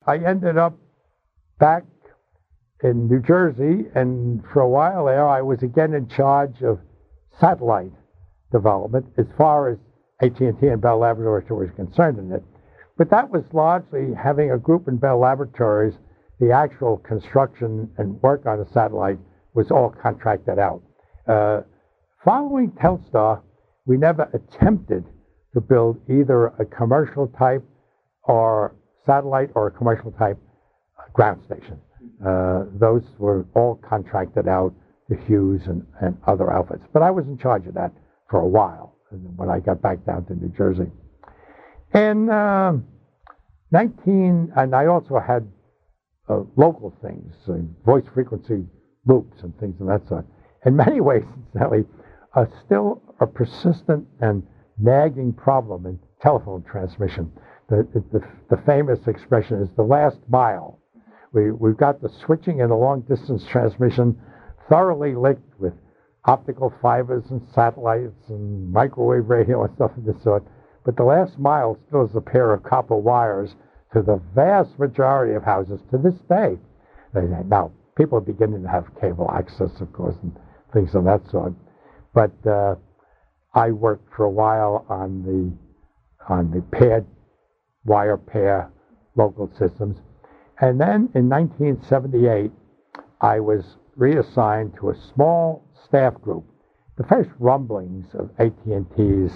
I ended up back in New Jersey, and for a while there, I was again in charge of satellite development as far as AT&T and Bell Laboratories were concerned in it. But that was largely having a group in Bell Laboratories. The actual construction and work on the satellite was all contracted out. Following Telstar, we never attempted to build either a commercial type or satellite or a commercial type ground station. Those were all contracted out to Hughes and other outfits. But I was in charge of that for a while when I got back down to New Jersey. And and I also had local things, voice frequency loops and things of that sort. In many ways, incidentally, still a persistent and nagging problem in telephone transmission. The famous expression is the last mile. We've got the switching and the long-distance transmission thoroughly linked with optical fibers and satellites and microwave radio and stuff of this sort. But the last mile still is a pair of copper wires to the vast majority of houses to this day. Now, people are beginning to have cable access, of course, and things of that sort. But I worked for a while on the paired wire pair local systems. And then in 1978, I was reassigned to a small staff group. The first rumblings of AT&T's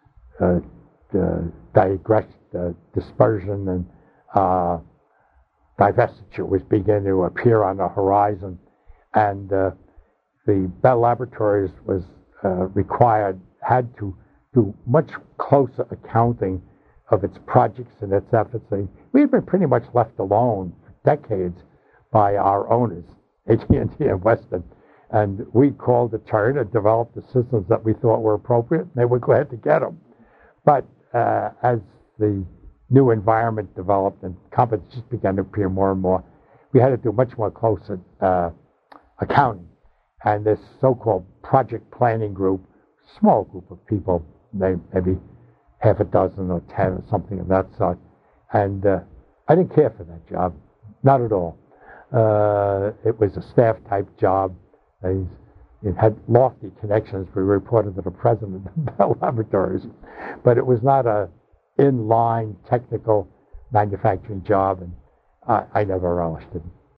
dispersion and divestiture was beginning to appear on the horizon, and the Bell Laboratories was had to do much closer accounting of its projects and its efforts. We had been pretty much left alone for decades by our owners, AT&T and Western, and we called a turn and developed the systems that we thought were appropriate, and they were glad to get them. But as the new environment developed and competition began to appear more and more, we had to do much more closer accounting. And this so-called project planning group, small group of people, maybe half a dozen or 10 or something of that sort. And I didn't care for that job, not at all. It was a staff-type job. It had lofty connections. We reported to the president of Bell Laboratories. But it was not a in-line technical manufacturing job, and I never relished it.